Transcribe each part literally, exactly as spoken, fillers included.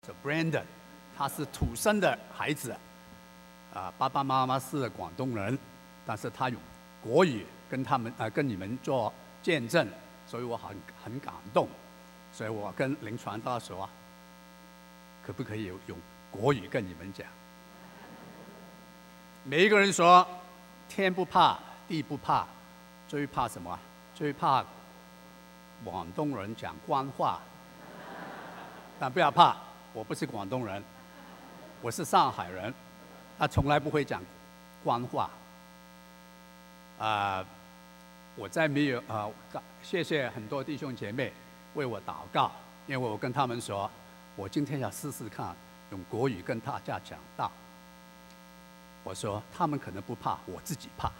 是 Brandon， 他是土生的孩子，啊，爸爸妈妈是广东人，但是他用国语跟他们啊、呃、跟你们做见证，所以我很很感动，所以我跟林传道说，可不可以用国语跟你们讲？每一个人说，天不怕地不怕，最怕什么？最怕广东人讲官话。但不要怕，我不是广东人，我是上海人，他从来不会讲官话。啊、呃，我在没有啊、呃，谢谢很多弟兄姐妹为我祷告，因为我跟他们说，我今天要试试看用国语跟大家讲道。我说他们可能不怕，我自己怕。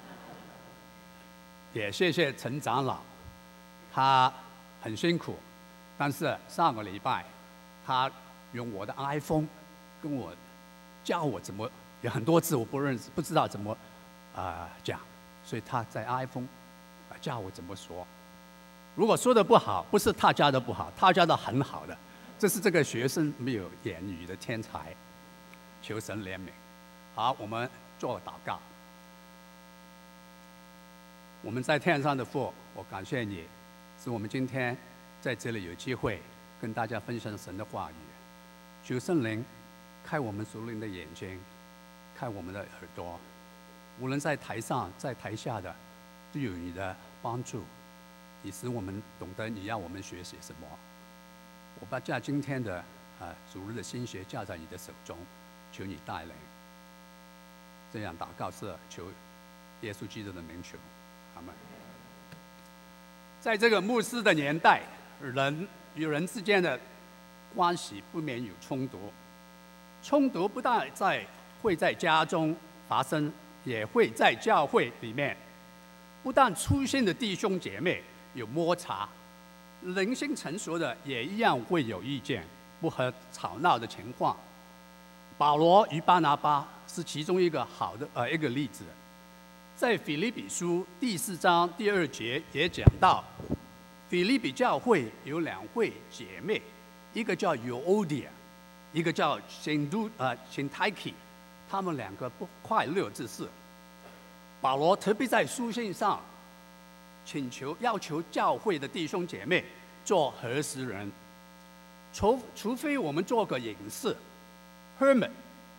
也谢谢陈长老，他很辛苦，但是上个礼拜他用我的 iPhone 跟我教我怎么，有很多字我不认识，不知道怎么啊、呃、讲，所以他在 iPhone 教我怎么说。如果说的不好，不是他教的不好，他教的很好的，这是这个学生没有言语的天才，求神怜悯。好，我们做祷告。我们在天上的父，我感谢你，使我们今天在这里有机会跟大家分享神的话语。求圣灵开我们属灵的眼睛，开我们的耳朵，无论在台上在台下的，都有你的帮助，以使我们懂得你要我们学习什么。我把将今天的啊主日的心学交在你的手中，求你带领。这样祷告是求耶稣基督的名求，阿门。在这个牧师的年代，人与人之间的关系不免有冲突。冲突不但在会在家中发生，也会在教会里面。不但粗心的弟兄姐妹有摩擦，灵性成熟的也一样会有意见不合、吵闹的情况。保罗与巴拿巴是其中一个好的呃一个例子，在腓立比书第四章第二节也讲到，腓立比教会有两位姐妹，一个叫 Euodia， 一个叫 Syntyche 呃 Syntyche， 他们两个不快乐之事。保罗特别在书信上请求要求教会的弟兄姐妹做和食人，除除非我们做个隐士 hermit，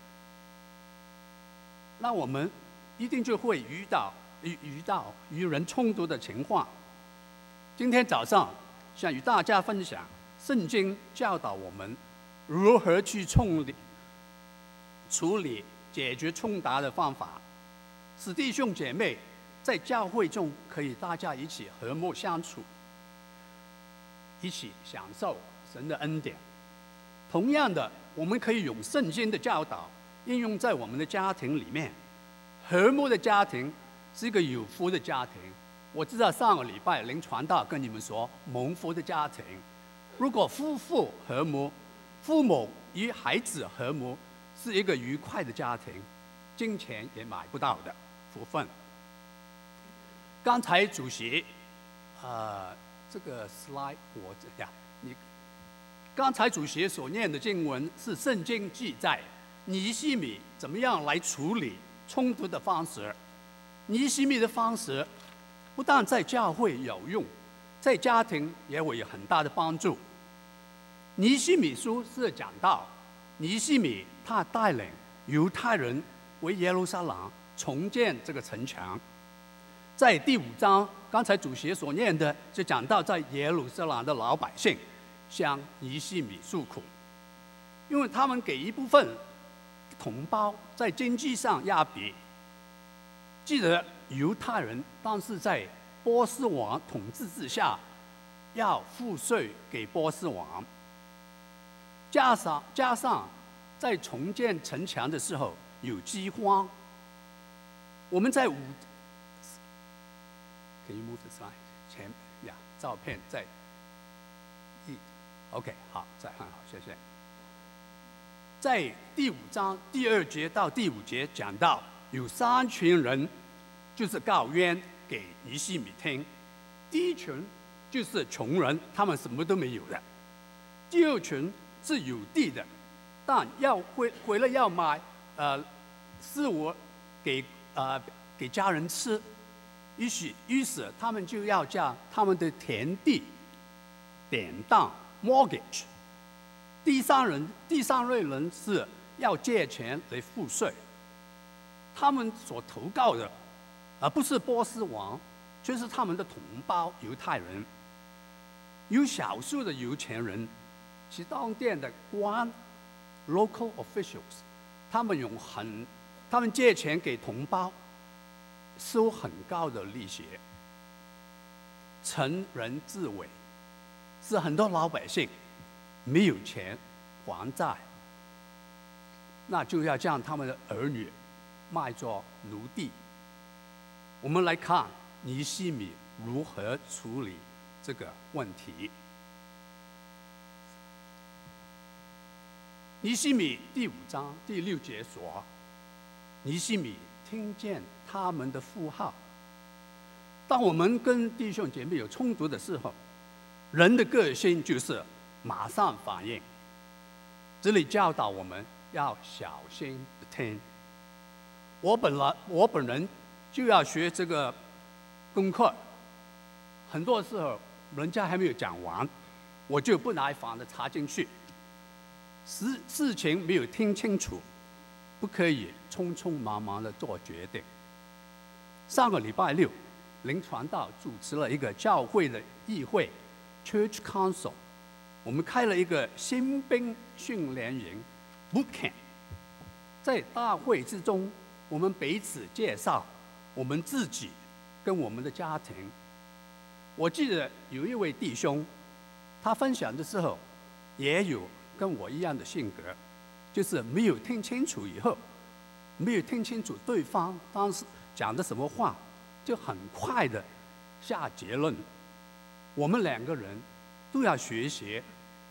那我们一定就会遇到遇遇到与人冲突的情况。今天早上想与大家分享，圣经教导我们如何去处理处理解决冲突的方法，使弟兄姐妹在教会中可以大家一起和睦相处，一起享受神的恩典。同样的，我们可以用圣经的教导应用在我们的家庭里面。和睦的家庭是一个有福的家庭。我知道上个礼拜林传道跟你们说，蒙福的家庭，如果夫妇和睦，父母与孩子和睦，是一个愉快的家庭，金钱也买不到的福分。刚才主席，呃，这个 slide 我呀，你刚才主席所念的经文是圣经记载尼希米怎么样来处理冲突的方式。尼希米的方式不但在教会有用，在家庭也会有很大的帮助。尼希米书是讲到尼希米他带领犹太人为耶路撒冷重建这个城墙。在第五章，刚才主席所念的就讲到，在耶路撒冷的老百姓向尼希米诉苦，因为他们给一部分同胞在经济上压逼。记得犹太人当时在波斯王统治之下，要付税给波斯王，加上加上在重建城墙的时候有饥荒。我们在五 ，Can you move the slide？ 前呀，照片在一 ，OK， 好，再看好，谢谢。在第五章第二节到第五节讲到，有三群人就是告冤给尼希米听。第一群就是穷人，他们什么都没有的；第二群是有地的，但要回回来要买呃食物给呃给家人吃，于是于是他们就要将他们的田地典当 mortgage。第三人第三类人是要借钱来付税，他们所投告的，而不是波斯王，却是他们的同胞犹太人。有少数的有钱人，其当地的官 （local officials）， 他们用很，他们借钱给同胞，收很高的利息，成人自危，使很多老百姓没有钱还债，那就要将他们的儿女卖作奴隶。我们来看尼希米如何处理这个问题。尼希米第五章第六节说：“尼希米听见他们的呼号。”当我们跟弟兄姐妹有冲突的时候，人的个性就是马上反应。这里教导我们要小心的听。我本来我本人就要学这个功课，很多时候人家还没有讲完，我就不耐烦的插进去。事事情没有听清楚，不可以匆匆忙忙的做决定。上个礼拜六，林传道主持了一个教会的议会 （Church Council）， 我们开了一个新兵训练营 （Boot Camp）。在大会之中，我们彼此介绍我们自己跟我们的家庭。我记得有一位弟兄，他分享的时候也有跟我一样的性格，就是没有听清楚以后，没有听清楚对方当时讲的什么话，就很快的下结论。我们两个人都要学习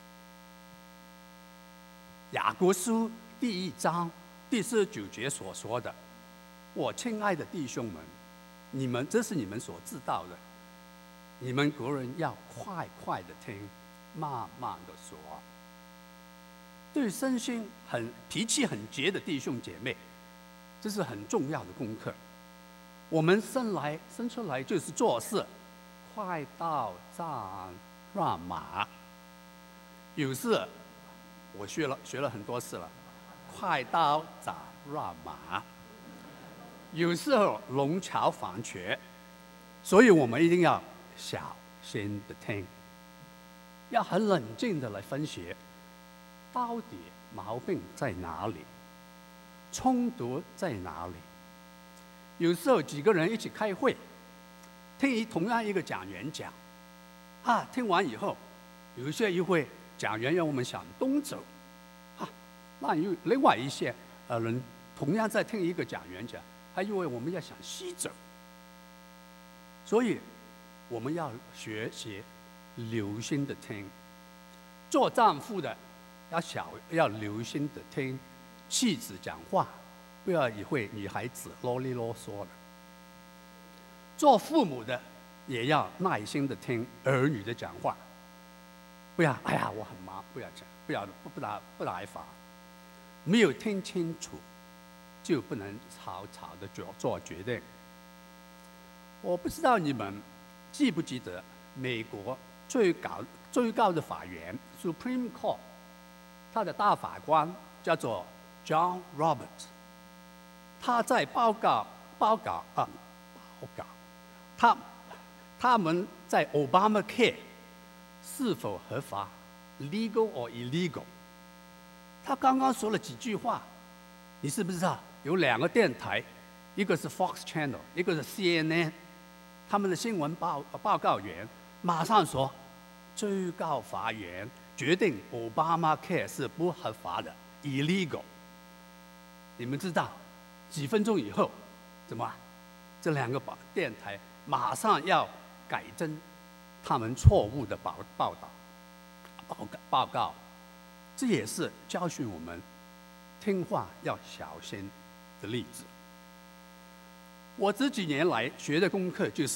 雅各书第一章第四十九节所说的：“我亲爱的弟兄们，你们这是你们所知道的，你们国人要快快的听，慢慢的说。”对身心很脾气很急的弟兄姐妹，这是很重要的功课。我们生来生出来就是做事快刀斩乱麻，有时我学了学了很多次了，快刀斩乱麻，有时候弄巧反拙，所以我们一定要小心的听，要很冷静的来分析。到底毛病在哪里？冲突在哪里？有时候几个人一起开会，听一同样一个讲员讲，啊，听完以后，有一些一会讲员让我们向东走，啊，那有另外一些呃人同样在听一个讲员讲，还以为我们要向西走。所以我们要学习留心的听，做丈夫的。要小要留心的听妻子讲话，不要以为女孩子啰里啰嗦的。做父母的也要耐心的听儿女的讲话，不要哎呀我很忙，不要讲，不要不不打不耐烦，没有听清楚就不能草草的做做决定。我不知道你们记不记得美国最高最高的法院 Supreme Court。他的大法官叫做 John Roberts， 他在报告报告啊报告，他他们在 Obamacare 是否合法 ，legal or illegal？ 他刚刚说了几句话，你知不知道？有两个电台，一个是 Fox Channel， 一个是 C N N， 他们的新闻报报告员马上说，最高法院决定 Obamacare 是不合法的 ，illegal。你们知道，几分钟以后，怎么？这两个电台马上要改正他们错误的报报道、报告报告。这也是教训我们听话要小心的例子。我这几年来学的功课就是，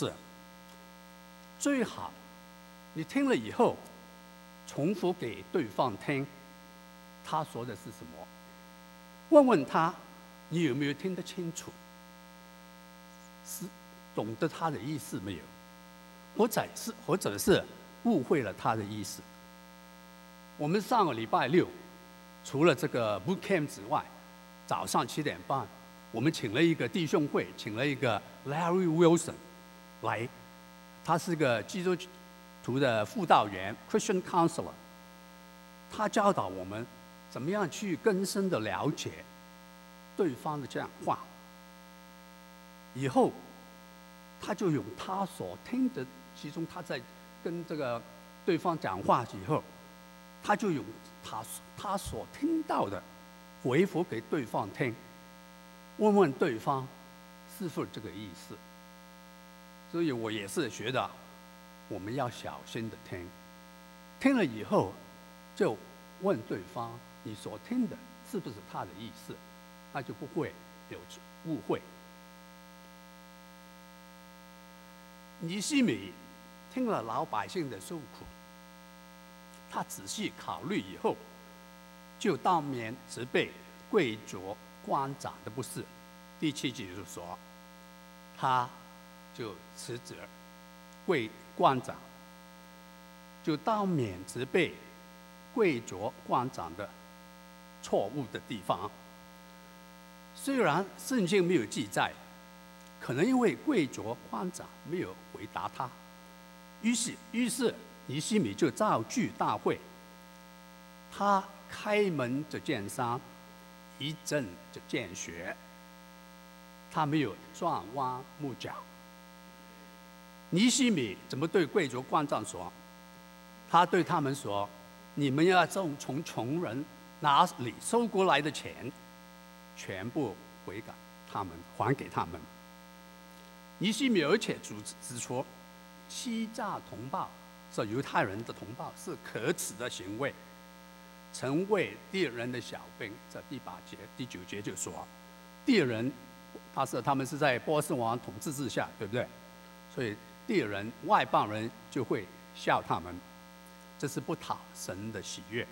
最好你听了以后，重复给对方听， 他说的是什么，问问他，你有没有听得清楚？是懂得他的意思没有？或者是或者是误会了他的意思？我们上个礼拜六，除了这个 boot camp 之外，早上七点半，我们请了一个弟兄会，请了一个 Larry Wilson 来，他是个基督徒的辅导员 Christian counselor， 他教导我们怎么样去更深的了解对方的讲话。以后，他就用他所听的，其中他在跟这个对方讲话以后，他就用他他所听到的回复给对方听，问问对方是否这个意思。所以我也是觉得我们要小心的听，听了以后就问对方你所听的是不是他的意思，那就不会有误会。尼西米听了老百姓的受苦，他仔细考虑以后，就当面责备贵族官长的不是。第七节就说，他就辞职，贵官长就当面责备贵族官长的错误的地方。虽然圣经没有记载，可能因为贵族官长没有回答他，于是于是尼西米就召聚大会，他开门就见山，一阵就见血，他没有转弯抹角。尼西米怎么对贵族官长说？他对他们说：“你们要从从穷人哪里收过来的钱，全部回给他们，还给他们。”尼西米而且指出，欺诈同胞是犹太人的同胞是可耻的行为，成为敌人的小兵。这第八节、第九节就说，敌人他是他们是在波斯王统治之下，对不对？所以敌人外邦人就会笑他们，这是不讨神的喜悦。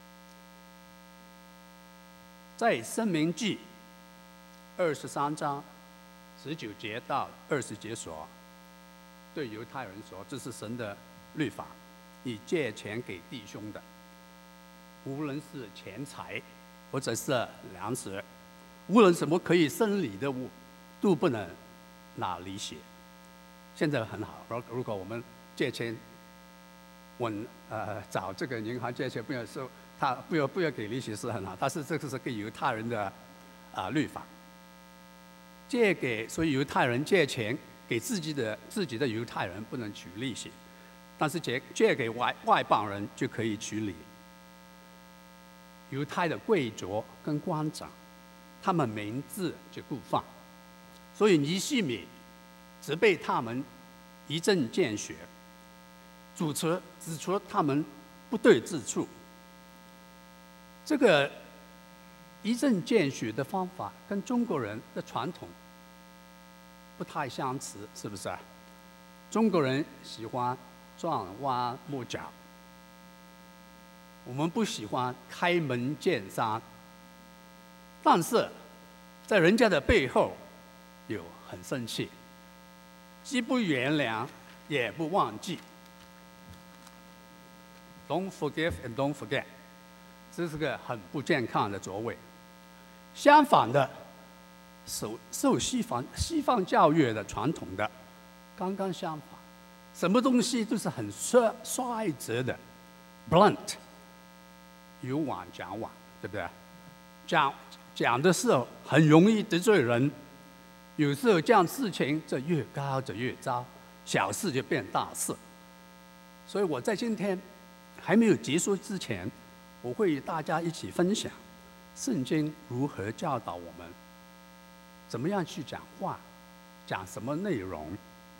在申命记二十三章十九节到二十节说，对犹太人说，这是神的律法，你借钱给弟兄的，无论是钱财或者是粮食，无论什么可以生理的物，都不能拿利息。现在很好，如果我们借钱，问呃找这个银行借钱，不要收他不要不要给利息是很好，但是这个是给犹太人的啊、呃、律法。借给所以犹太人借钱给自己的自己的犹太人不能取利息，但是借借给外外邦人就可以取利。犹太的贵族跟官长，他们明知就不放，所以尼西米责备他们一针见血，指出指出他们不对之处。这个一针见血的方法跟中国人的传统不太相似，是不是啊？中国人喜欢转弯抹角，我们不喜欢开门见山。但是在人家的背后有很生气，既不原谅也不忘记。Don't forgive and don't forget， 这是个很不健康的作为。相反的，受受西方西方教育的传统的，刚刚相反，什么东西都是很率率直的 ，blunt， 有往讲往，对不对？讲讲的时候很容易得罪人，有时候这样事情就越高就越糟，小事就变大事。所以我在今天还没有结束之前，我会与大家一起分享圣经如何教导我们怎么样去讲话，讲什么内容。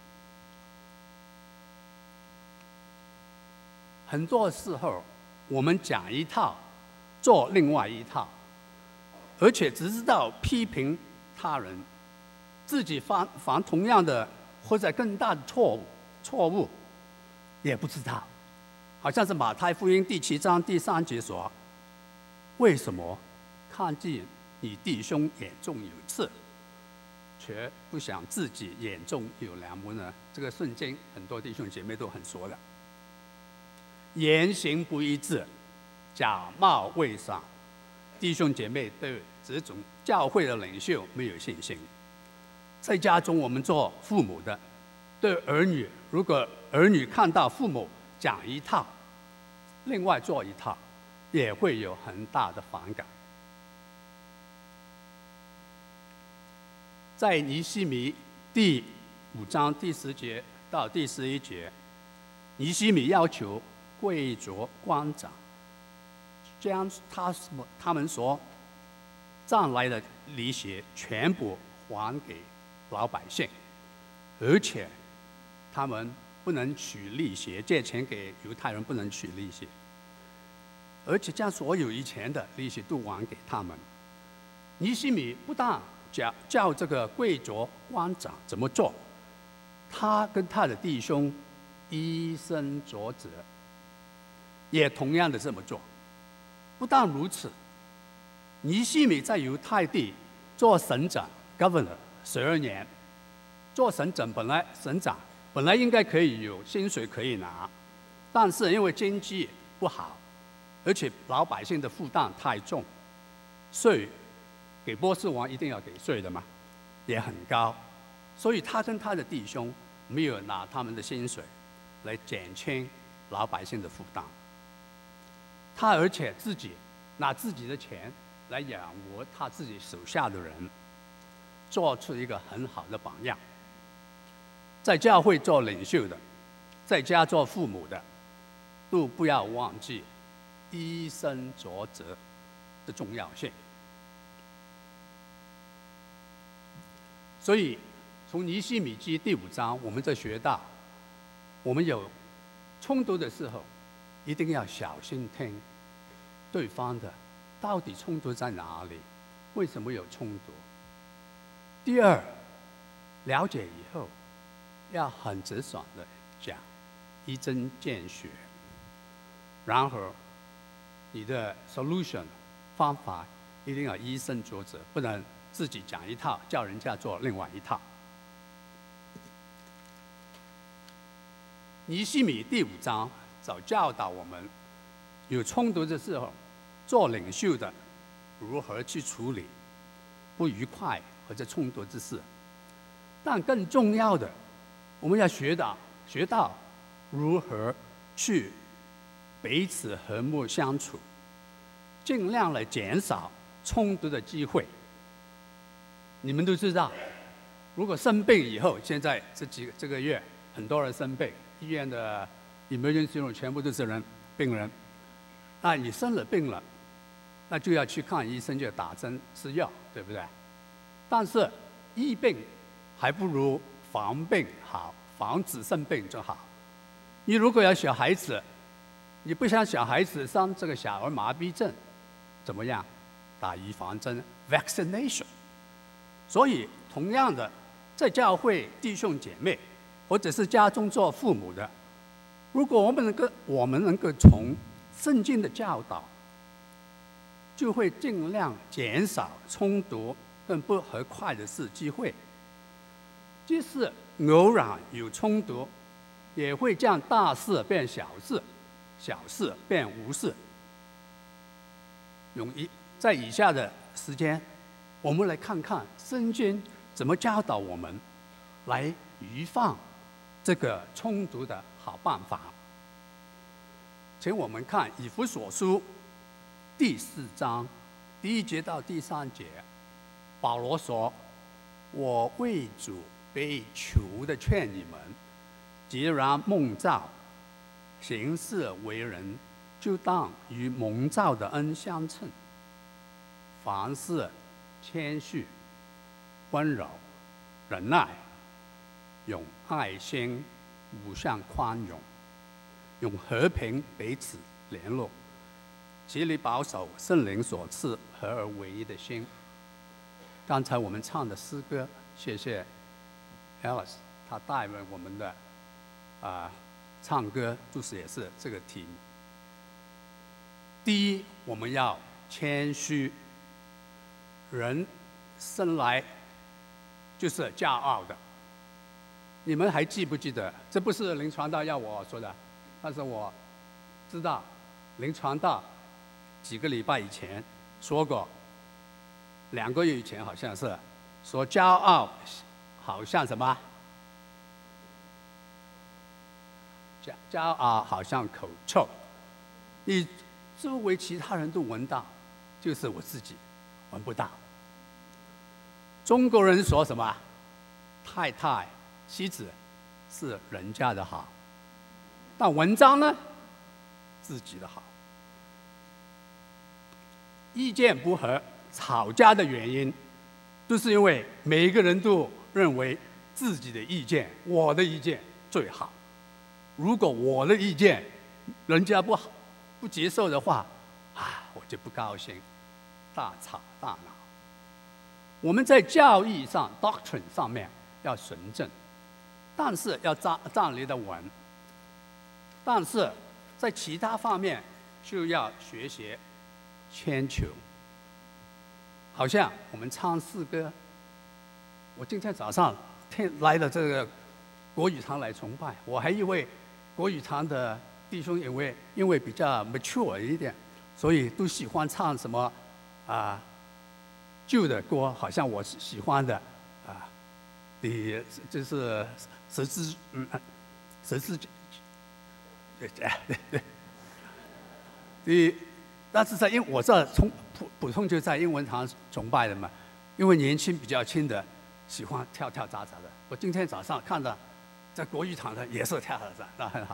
很多时候我们讲一套，做另外一套，而且只知道批评他人，自己犯犯同样的或者更大的错误，错误也不知道。好像是马太福音第七章第三节说：“ 为什么看见你弟兄眼中有刺，却不想自己眼中有梁木呢？这个圣经很多弟兄姐妹都很熟的。言行不一致，假冒伪善，弟兄姐妹对这种教会的领袖没有信心。在家中，我们做父母的，对儿女，如果儿女看到父母讲一套，另外做一套，也会有很大的反感。在尼希米第五章第十节到第十一节，尼希米要求贵族官长将他他们所赚来的利息全部还给老百姓，而且他们不能取利息，借钱给犹太人不能取利息，而且将所有以前的利息都还给他们。尼希米不但叫叫这个贵族官长怎么做，他跟他的弟兄以身作则，也同样的这么做。不但如此，尼希米在犹太地做省长 （governor） 十二年，做省长本来省长本来应该可以有薪水可以拿，但是因为经济不好，而且老百姓的负担太重，税给波斯王一定要给税的嘛，也很高，所以他跟他的弟兄没有拿他们的薪水来减轻老百姓的负担。他而且自己拿自己的钱来养活他自己手下的人，做出一个很好的榜样。在教会做领袖的，在家做父母的，都不要忘记以身作则的重要性。所以，从尼希米记第五章，我们在学到，我们有冲突的时候，一定要小心听对方的，到底冲突在哪里？为什么有冲突？第二，了解以后，要很直爽的讲，一针见血。然后，你的 solution 方法一定要以身作则，不能自己讲一套，叫人家做另外一套。尼希米第五章早教导我们，有冲突的时候，做领袖的如何去处理不愉快或者冲突之事。但更重要的，我们要学到学到如何去彼此和睦相处，尽量来减少冲突的机会。你们都知道，如果生病以后，现在这几个这个月很多人生病，医院的 emergency room 全部都是人病人。那你生了病了，那就要去看医生，就打针吃药，对不对？但是医病还不如防病好，防止生病就好。你如果有小孩子，你不想小孩子生这个小儿麻痹症，怎么样？打预防针 vaccination。所以，同样的，在教会弟兄姐妹，或者是家中做父母的，如果我们能够我们能够从圣经的教导，就会尽量减少冲突跟不和快的事机会。即使偶然有冲突，也会将大事变小事，小事变无事。用以在以下的时间，我们来看看圣经怎么教导我们来预防这个冲突的好办法。请我们看以弗所书第四章第一节到第三节，保罗说：“我为主被囚的劝你们，既然蒙召行事为人，就当与蒙召的恩相称。凡事谦虚、温柔、忍耐，用爱心互相宽容，用和平彼此联络，竭力保守圣灵所赐合而为一的心。”刚才我们唱的诗歌，谢谢 Alice， 他带了我们的啊、呃、唱歌，就是也是这个题目。第一，我们要谦虚。人生来就是骄傲的。你们还记不记得？这不是林传道要我说的，但是我知道林传道几个礼拜以前说过，两个月以前好像是说骄傲好像什么？骄骄傲好像口臭，你周围其他人都闻到，就是我自己闻不到。中国人说什么？太太、妻子是人家的好，但文章呢，自己的好。意见不合、吵架的原因，都是因为每一个人都认为自己的意见、我的意见最好。如果我的意见人家不好、不接受的话，啊，我就不高兴，大吵大闹。我们在教义上 （doctrine） 上面要纯正，但是要站站立得稳。但是在其他方面就要学习谦求。好像我们唱诗歌，我今天早上听来的这个国语堂来崇拜，我还以为国语堂的弟兄因为因为比较 mature 一点，所以都喜欢唱什么啊？旧的歌，好像我喜欢的啊，你就是十字嗯，十字对对对对，但是在英我这从普普通就在英文堂崇拜的嘛，因为年轻比较轻的喜欢跳跳扎扎的。我今天早上看到在国语堂的也是跳跳扎，那很好。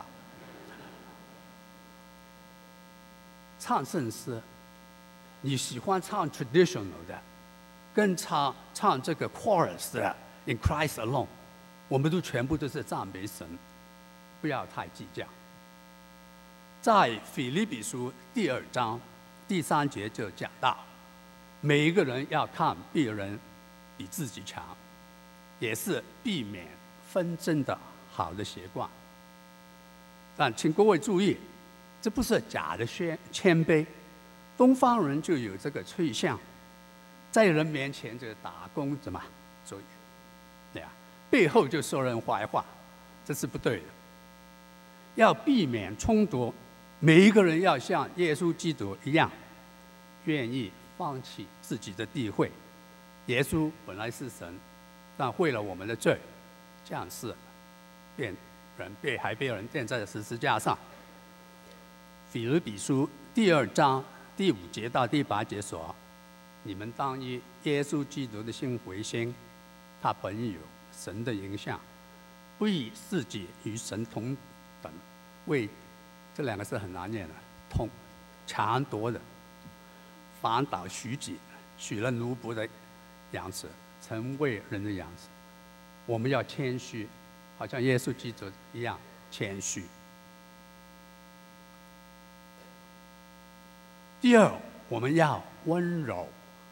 唱圣诗，你喜欢唱 traditional 的，跟唱唱这个 chorus 的 In Christ Alone， 我们都全部都是赞美神，不要太计较。在腓立比书第二章第三节就讲到，每一个人要看别人比自己强，也是避免纷争的好的习惯。但请各位注意，这不是假的谦谦卑，东方人就有这个趋向，在人面前就打工怎么所以对啊，背后就说人坏话，这是不对的。要避免冲突，每一个人要像耶稣基督一样，愿意放弃自己的地位。耶稣本来是神，但为了我们的罪，降世，变人被还被人钉在十字架上。腓立比书第二章第五节到第八节说：“你们当以耶稣基督的心为心，他本有神的形象，不以自己与神同等，为这两个是很难念的，同强夺的，反倒许己，取了奴仆的样子，成为人的样子。我们要谦虚，好像耶稣基督一样谦虚。第二，我们要温柔，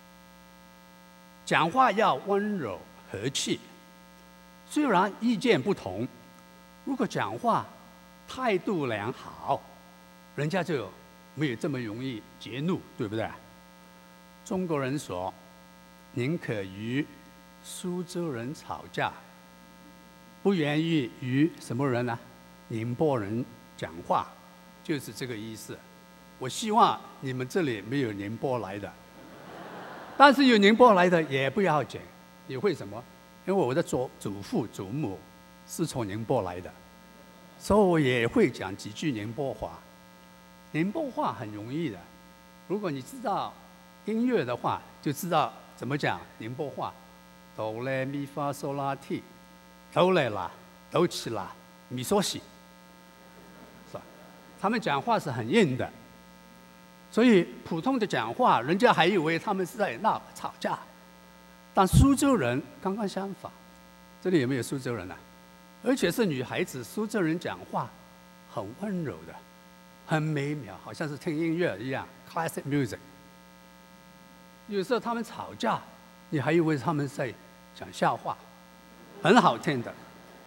讲话要温柔和气。虽然意见不同，如果讲话态度良好，人家就没有这么容易激怒，对不对？中国人说：“宁可与苏州人吵架，不愿意与什么人呢？宁波人讲话，就是这个意思。”我希望你们这里没有宁波来的，但是有宁波来的也不要紧。你会什么？因为我的祖祖父祖母是从宁波来的，所以我也会讲几句宁波话。宁波话很容易的，如果你知道音乐的话，就知道怎么讲宁波话。哆来咪发嗦拉提，哆来啦，哆起啦，咪嗦西，是吧？他们讲话是很硬的。所以普通的讲话，人家还以为他们是在闹吵架，但苏州人刚刚相反。这里有没有苏州人啊？而且是女孩子，苏州人讲话很温柔的，很美妙，好像是听音乐一样 ，classic music。有时候他们吵架，你还以为他们在讲笑话，很好听的。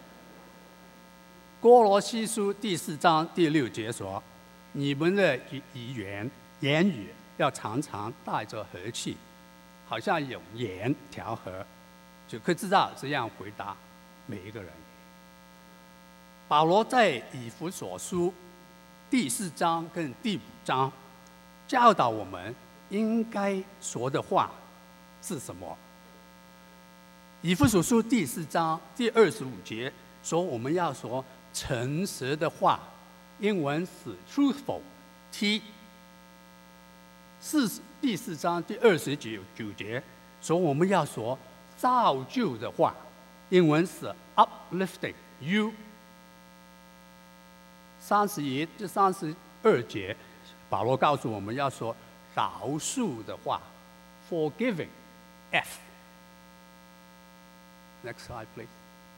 哥罗西书第四章第六节说：“你们的语言。”言语要常常带着和气，好像有盐调和，就可以知道这样回答每一个人。保罗在以弗所书第四章跟第五章教导我们应该说的话是什么？以弗所书第四章第二十五节说，我们要说诚实的话，英文是 truthful，T。四第四章第二十九九节说，我们要说造就的话，英文是 uplifting，U。三十一至三十二节，保罗告诉我们要说饶恕的话 ，forgiving，F。Next slide, please。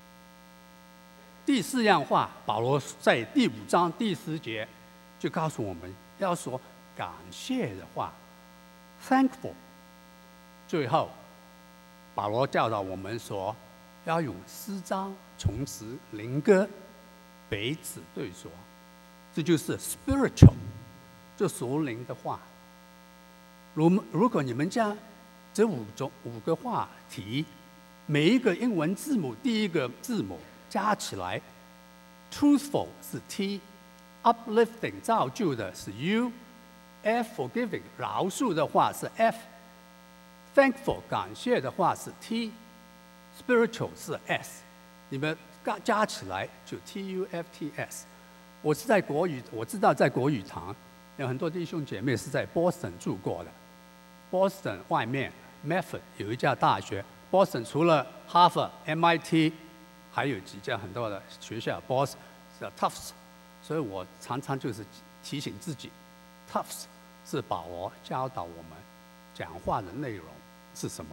第四样话，保罗在第五章第十节就告诉我们要说感谢的话 ，thankful。最后，保罗教导我们说要用诗章、从词、灵歌彼此对说，这就是 spiritual， 这属灵的话。如如果你们将这五种五个话题，每一个英文字母第一个字母加起来 ，truthful 是 T，uplifting 造就的是 U，F forgiving 饶恕的话是 F，thankful 感谢的话是 T，spiritual 是 S， 你们加加起来就 T U F T S。我是在国语，我知道在国语堂有很多弟兄姐妹是在 Boston 住过的。Boston 外面 Medford 有一家大学。Boston 除了哈佛、M I T， 还有几家很多的学校 ，Boston 是 Tufts， 所以我常常就是提醒自己 ，Tufts 是保罗教导我们讲话的内容是什么。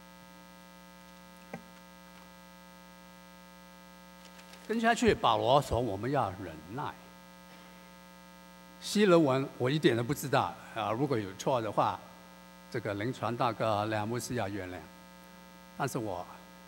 跟下去，保罗说我们要忍耐。希罗文我一点都不知道啊，如果有错的话，这个林传大哥、梁牧师要原谅。但是我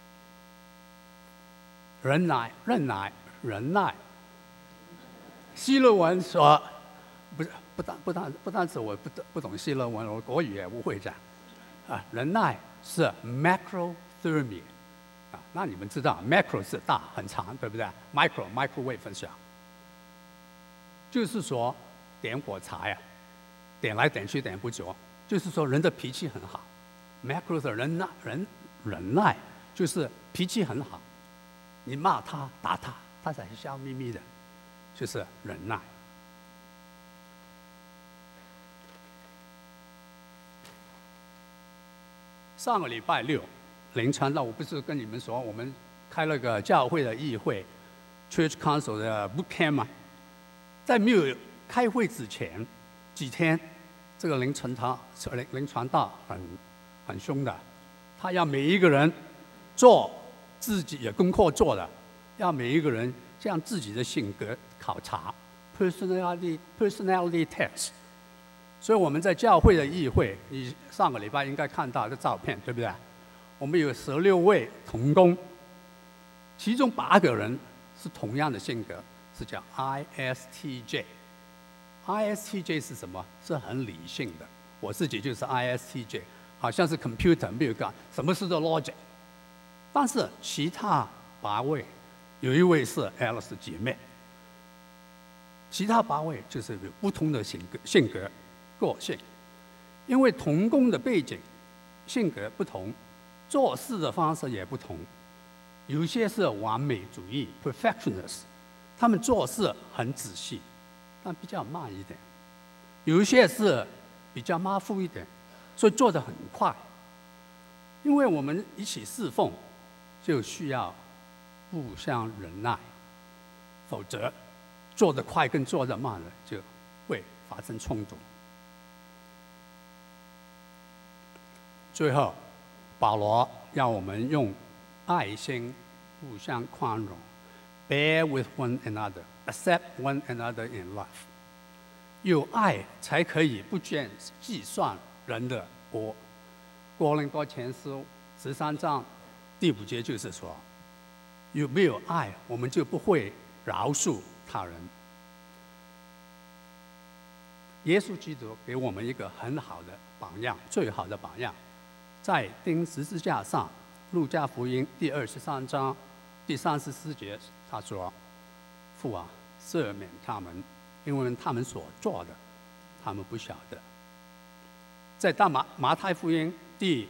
忍耐、忍耐、忍耐。希罗文说，不是不但不但不但是我不不懂希罗文，我国语也不会讲。啊，忍耐是 macrothermia， 啊，那你们知道 macro 是大很长，对不对 ？micro microwave 很小，就是说点火柴呀，点来点去点不着，就是说人的脾气很好。macro 是忍耐忍。忍耐就是脾气很好，你骂他打他，他才笑眯眯的，就是忍耐。上个礼拜六，林传道，我不是跟你们说，我们开了个教会的议会 （Church Council 的 boot camp 吗？在没有开会之前几天，这个林传道林林传道很很凶的。他要每一个人做自己的功课做的，要每一个人将自己的性格考察 （personality personality test）。所以我们在教会的议会，你上个礼拜应该看到的照片，对不对？我们有十六位同工，其中八个人是同样的性格，是叫 I S T J。I S T J 是什么？是很理性的。我自己就是 I S T J。好像是 computer 没有干，什么事都 logic。但是其他八位，有一位是 Alice 姐妹，其他八位就是有不同的性格、性格、个性，因为同工的背景、性格不同，做事的方式也不同。有些是完美主义 （perfectionist）， 他们做事很仔细，但比较慢一点；有一些是比较马虎一点。所以做得很快，因为我们一起侍奉，就需要互相忍耐，否则做得快跟做得慢了就会发生冲突。最后，保罗要我们用爱心互相宽容 ，bear with one another, accept one another in love。有爱才可以不计计算人的过。哥林多前书十三章第五节就是说，有没有爱，我们就不会饶恕他人。 耶稣基督给我们一个很好的榜样，最好的榜样，在钉十字架上，路加福音第二十三章第三十四节，他说：“父啊，赦免他们，因为他们所做的，他们不晓得。”在大马马太福音第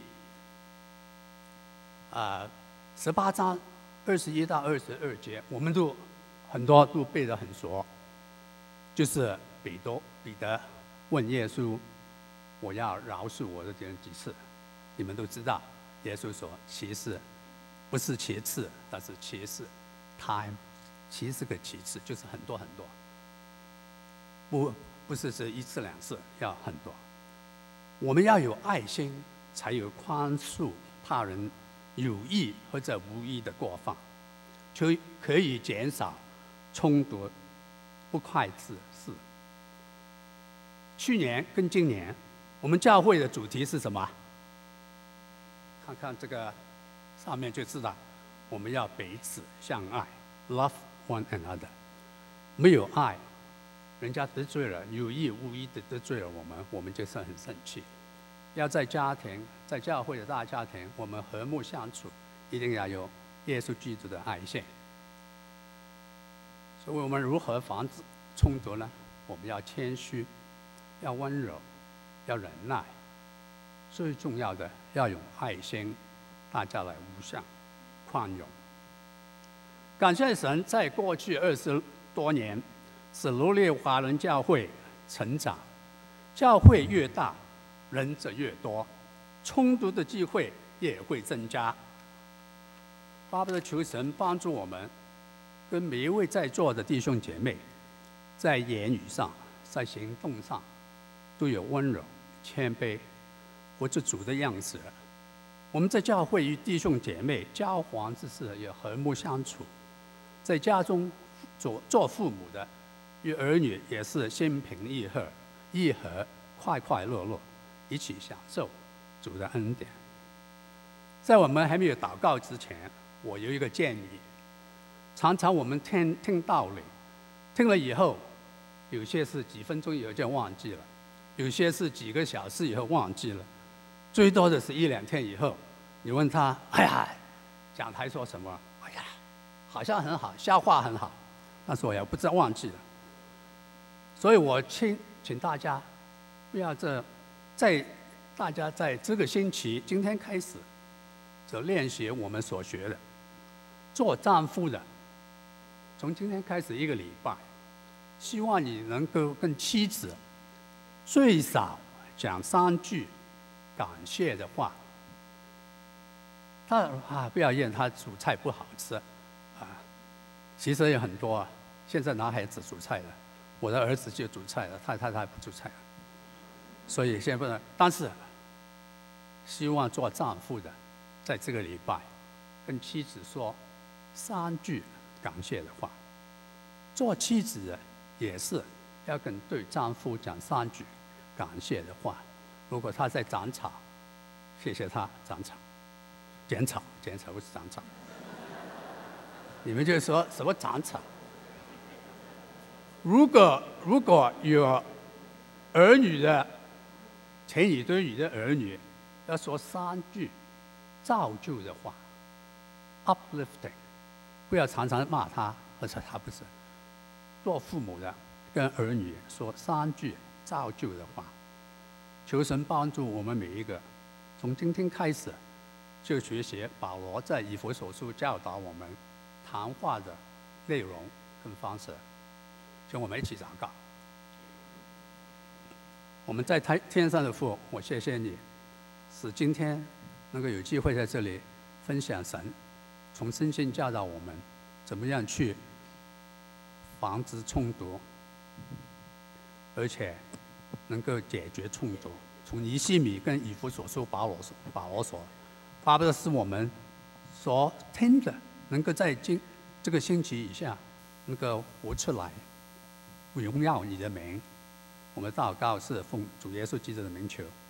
啊十八章二十一到二十二节，我们都很多都背得很熟，就是彼得彼得问耶稣：“我要饶恕我的敌人几次？”你们都知道，耶稣说：“其次，不是其次，但是其次 ，time， 其是个其次，就是很多很多，不不是是一次两次，要很多。我们要有爱心，才有宽恕他人有意或者无意的过犯，就可以减少冲突、不快之事。去年跟今年，我们教会的主题是什么？看看这个上面就知道，我们要彼此相爱 ，love one another。没有爱，人家得罪了，有意无意的得罪了我们，我们就是很生气。要在家庭，在教会的大家庭，我们和睦相处，一定要有耶稣基督的爱心。所以我们如何防止冲突呢？我们要谦虚，要温柔，要忍耐。最重要的要有爱心，大家来互相宽容。感谢神，在过去二十多年，使罗列华人教会成长。教会越大，人则越多，冲突的机会也会增加。巴不得求神帮助我们，跟每一位在座的弟兄姐妹，在言语上、在行动上，都有温柔、谦卑。活出主的样子。我们在教会与弟兄姐妹交往之事也和睦相处，在家中做做父母的与儿女也是心平意和、意和快快乐乐，一起享受主的恩典。在我们还没有祷告之前，我有一个建议：常常我们听听道理，听了以后，有些是几分钟以后就忘记了，有些是几个小时以后忘记了。最多的是一两天以后，你问他：“哎呀，讲台说什么？哎呀，好像很好，消化很好。”但是我也不知道忘记了。所以我请请大家不要这在大家在这个星期今天开始就练习我们所学的。做丈夫的，从今天开始一个礼拜，希望你能够跟妻子最少讲三句感谢的话。他啊，不要怨他煮菜不好吃，啊，其实有很多啊。现在男孩子煮菜了，我的儿子就煮菜了，他太太不煮菜了。所以现在不能，但是希望做丈夫的，在这个礼拜跟妻子说三句感谢的话。做妻子的也是要跟对丈夫讲三句感谢的话。如果他在长草，谢谢他长草，剪草，剪草不是长草。你们就说什么长草？如果如果有儿女的，前一对你的儿女，要说三句造就的话 ，uplifting， 不要常常骂他，而且他不是。做父母的跟儿女说三句造就的话。求神帮助我们每一个，从今天开始就学习保罗在以弗所书教导我们谈话的内容跟方式。请我们一起祷告。我们在天上的父，我谢谢你，使今天能够有机会在这里分享神从圣经教导我们怎么样去防止冲突，而且能够解决冲突。从尼希米跟以弗所书保罗所保罗所，巴不得是我们所听的，能够在今这个星期以下能够活出来，荣耀你的名。我们祷告是奉主耶稣基督的名求。